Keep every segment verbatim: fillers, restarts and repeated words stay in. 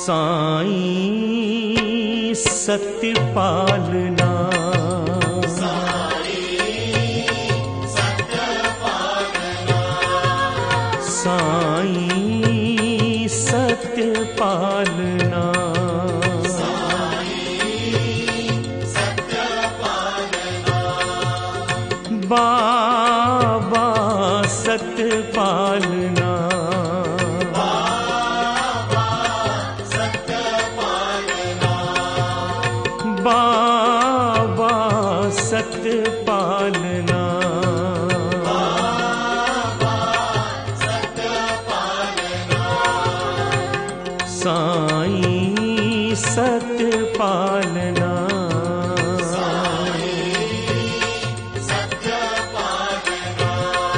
साईं सत्य पालना, साईं सत्य पालना, साईं सत्य पालना, साईं सत्य पालना, बाबा सत्य पालना, बाबा सत्य पालना, बाबा सत्य पालना, साईं सत्य पालना, साईं सत्य पालना।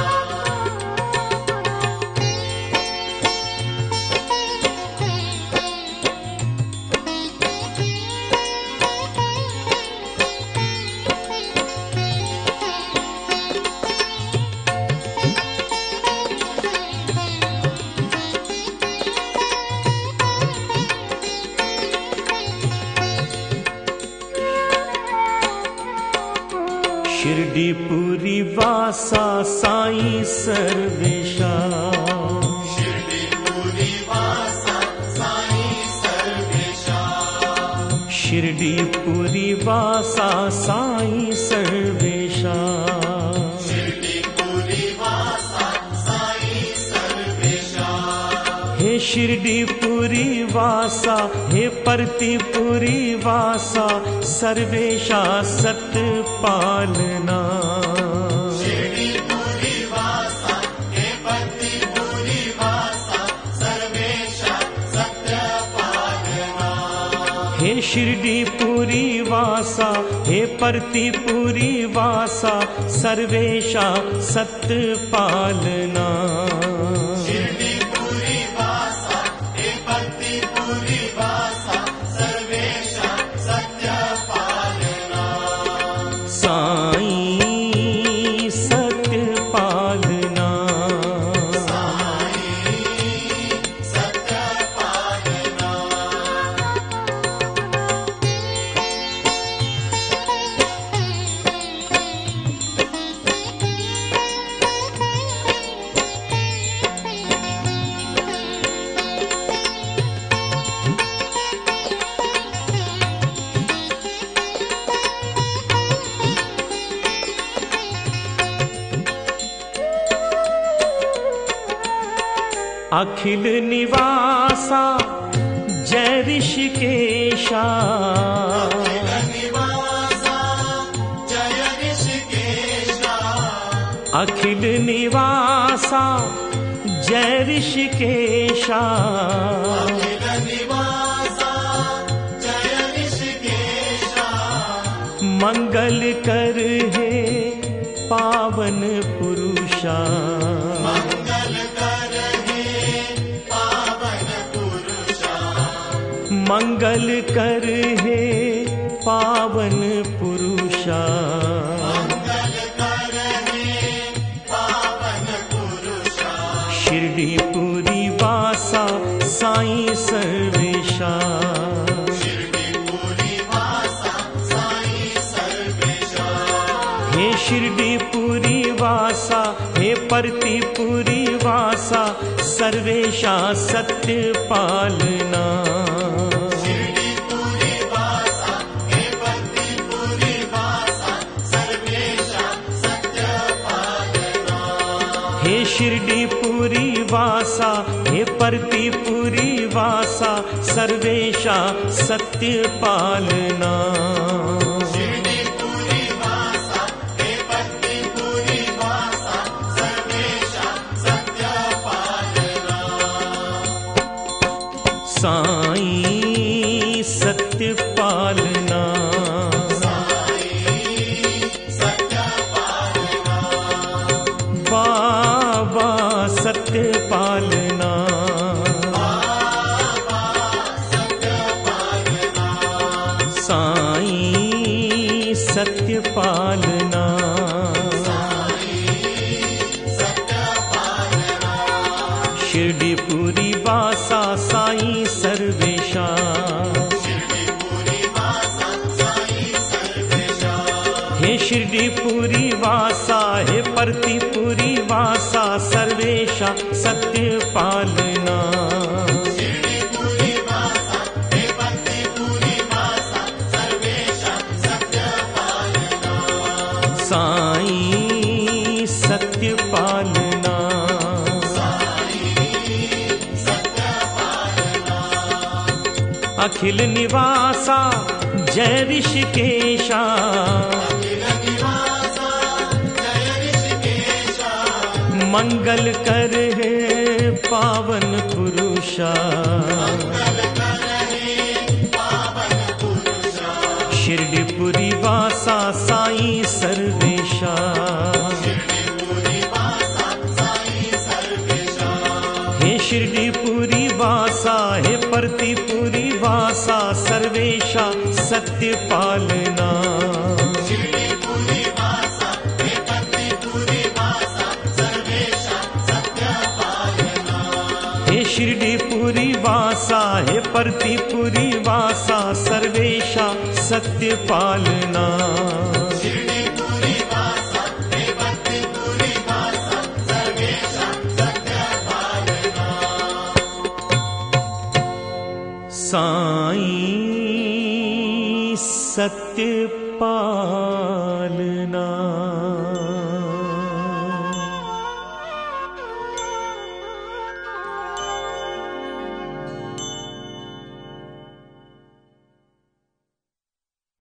शिरडीपुरी वासा साईं सर्वेशा, शिरडीपुरी वासा साईं सर्वेशा, शिरडीपुरी वासा साईं सर्वेशा, शिरडीपुरी वासा साईं सर्वेशा, हे शिरडीपुरी वासा हे परतीपुरी वासा सर्वेशा सत्य पालना, शिरडीपुरी वासा हे परतीपुरी वासा सर्वेशा सत्य पालना, हे शिरडीपुरी वासा हे परतीपुरी वासा सर्वेशा सत्य पालना, शिरडीपुरी वासा हे परतीपुरी वासा सर्वेशा सत्य पालना, साईं सत्य पालना, साईं सत्य पालना। अखिल निवासा जय ऋषिकेशा, अखिल निवासा जय ऋषिकेशा, अखिल निवासा जय ऋषिकेशा, अखिल निवासा जय ऋषिकेशा, मंगल कर हे पावन पुरुषा, मंगल कर हे पावन पुरुषा, मंगल कर हे पावन पुरुषा, मंगल कर हे पावन पुरुषा, शिरडीपुरी वासा साईं सर्वेशा, शिरडीपुरी वासा साईं सर्वेशा, हे शिरडीपुरी वासा हे परतीपुरी वासा सर्वेशा सत्य पालना, शिरडीपुरी वासा हे परतीपुरी वासा सर्वेशा सत्य पालना, हे शिरडीपुरी वासा हे परतीपुरी वासा सर्वेशा सत्य पालना, शिरडीपुरी वासा हे परतीपुरी वासा सर्वेशा सत्य पालना, साईं सत्य पालना, साईं सत्य पालना, बाबा सत्य पालना, बाबा सत्य पालना, साईं सत्य पालना, साईं सत्य पालना, शिरडीपुरी वासा साईं सर्वेशा, वासा हे परतिपुरी वासा सर्वेशा सत्य पालना। शिरडीपुरी वासा हे परतिपुरी वासा सर्वेशा सत्य पालना। साईं सत्य पालना। अखिल निवासा जय ऋषिकेशा। अखिल निवासा जय ऋषिकेशा। मंगल कर हे पावन पुरुषा। मंगल कर हे पावन पुरुषा। शिरडीपुरी वासा साईं सर्वेशा। शिरडीपुरी वासा साईं सर्वेशा। हे शिरडीपुरी वासा हे परतिपुरी वासा सर्वेशा सत्य पालना। शिरडीपुरी वासा हे परतिपुरी वासा सर्वेशा सत्य पालना। हे शिरडीपुरी वासा हे परतिपुरी वासा सर्वेशा सत्य पालना। शिरडीपुरी वासा हे परतिपुरी वासा सर्वेशा सत्य पालना। साईं सत्य पालना।